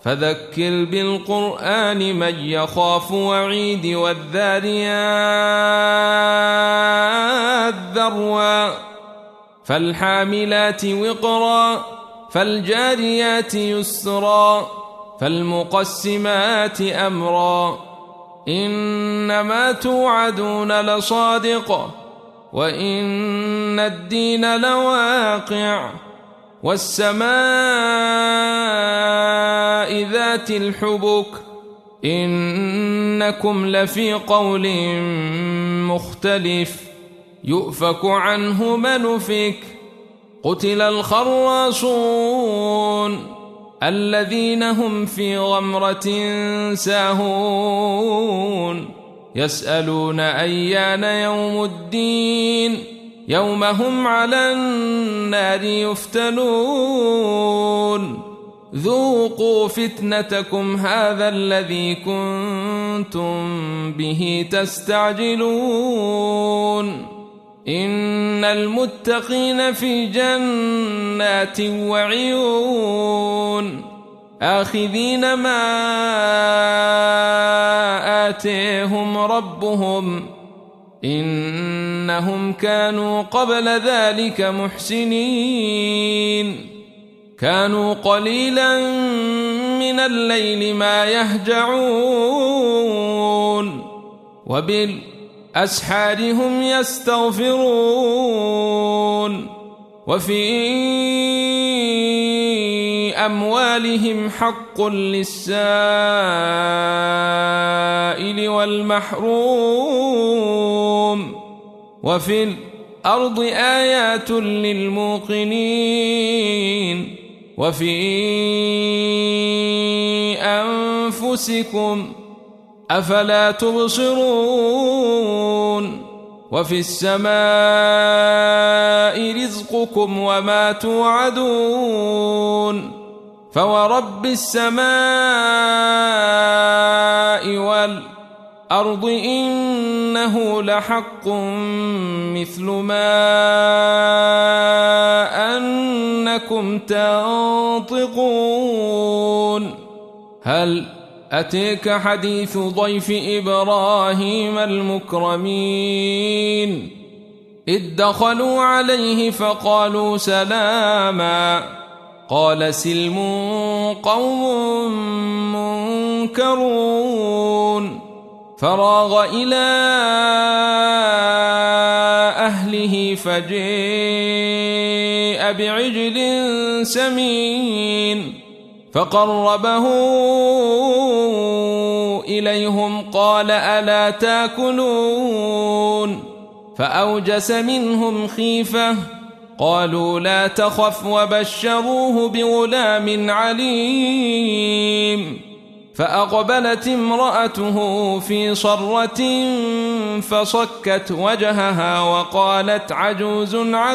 فذكر بالقرآن من يخاف وعيد والذاريات ذروا فالحاملات وقرا فالجاريات يسرا فالمقسمات أمرا إنما توعدون لصادق وإن الدين لواقع والسماء ذات الحبك إنكم لفي قول مختلف يؤفك عنه من أفك قتل الخراصون الذين هم في غمرة ساهون يسألون أيان يوم الدين يوم هم على النار يفتنون ذوقوا فتنتكم هذا الذي كنتم به تستعجلون إن المتقين في جنات وعيون آخذين ما آتيهم ربهم إنهم كانوا قبل ذلك محسنين كانوا قليلا من الليل ما يهجعون وبالأسحار هم يستغفرون وفي أموالهم حق للسائل والمحروم وفي الأرض آيات للموقنين وفي أنفسكم أفلا تبصرون وفي السماء رزقكم وما توعدون فورب السماء والأرض إنه لحق مثل ما أنكم تنطقون هل أتيك حديث ضيف إبراهيم المكرمين إذ دخلوا عليه فقالوا سلاما قال سلم قوم منكرون فراغ إلى أهله فجاء بعجل سمين فقربه إليهم قال ألا تاكلون فأوجس منهم خيفة قالوا لا تخف وبشروه بغلام عليم فأقبلت امرأته في صرة فصكت وجهها وقالت عجوز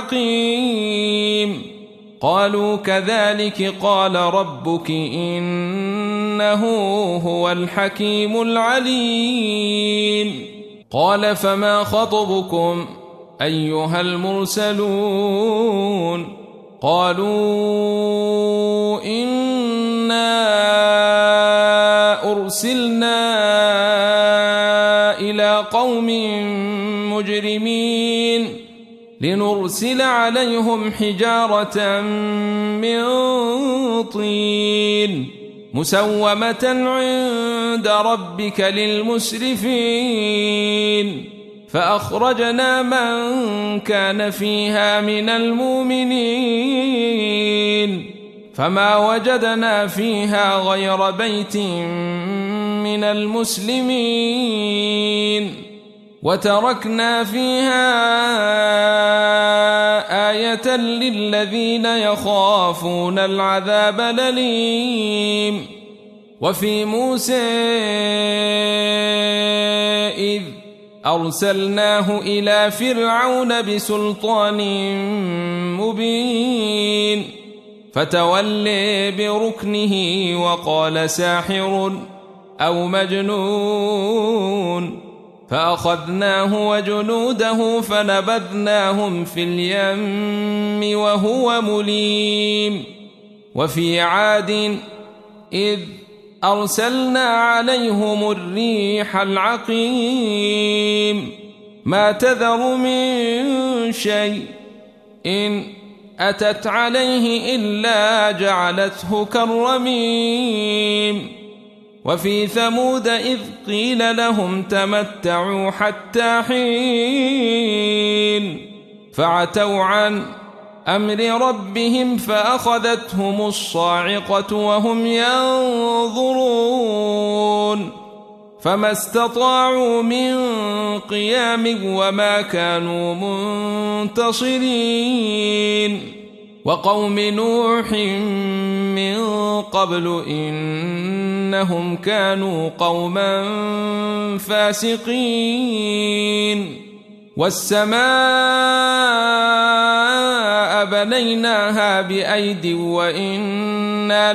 عقيم قالوا كذلك قال ربك إنه هو الحكيم العليم قال فما خطبكم أيها المرسلون قالوا إنا أرسلنا إلى قوم مجرمين لنرسل عليهم حجارة من طين مسومة عند ربك للمسرفين فأخرجنا من كان فيها من المؤمنين فما وجدنا فيها غير بيت من المسلمين وتركنا فيها آية للذين يخافون العذاب الأليم وفي موسى إذ أرسلناه إلى فرعون بسلطان مبين فتولى بركنه وقال ساحر أو مجنون فأخذناه وجنوده فنبذناهم في اليم وهو مليم وفي عاد إذ أرسلنا عليهم الريح العقيم ما تذر من شيء إن أتت عليه إلا جعلته كالرميم وفي ثمود إذ قيل لهم تمتعوا حتى حين فعتوا عن أمر ربهم فأخذتهم الصاعقة وهم ينظرون فما استطاعوا من قيام وما كانوا منتصرين وقوم نوح من قبل إنهم كانوا قوما فاسقين والسماء بنيناها بأيد وإنا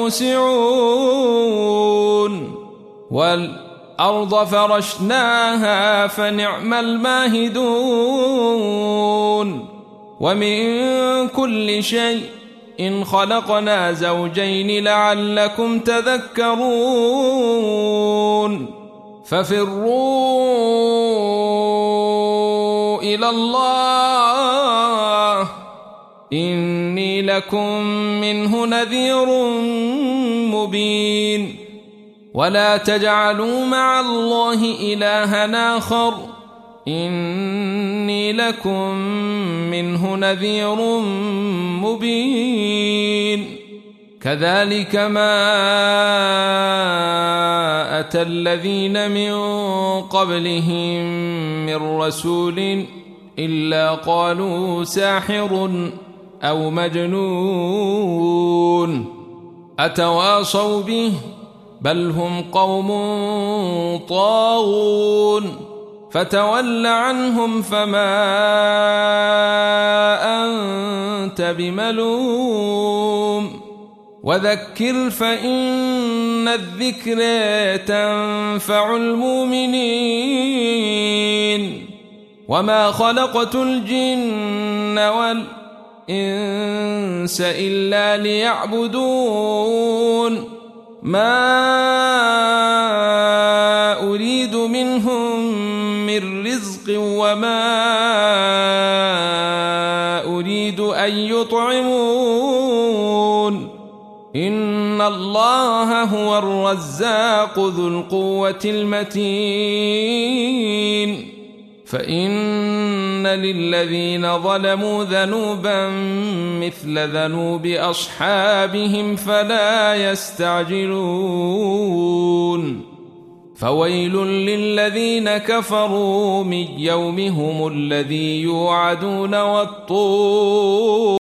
لموسعون والأرض فرشناها فنعم الماهدون ومن كل شيء إن خلقنا زوجين لعلكم تذكرون ففروا إلى الله إني لكم منه نذير مبين ولا تجعلوا مع الله إلها آخر إني لكم منه نذير مبين كذلك ما أتى الذين من قبلهم من رسول إلا قالوا ساحر أو مجنون أتواصوا به بل هم قوم طاغون فتول عنهم فما أنت بملوم وذكر فإن الذكر تنفع المؤمنين وما خلقت الجن والإنس إلا ليعبدون ما أريد منهم من رزق وما أريد أن يطعمون إن الله هو الرزاق ذو القوة المتين فإن للذين ظلموا ذنوبا مثل ذنوب أصحابهم فلا يستعجلون فويل للذين كفروا من يومهم الذي يوعدون والطور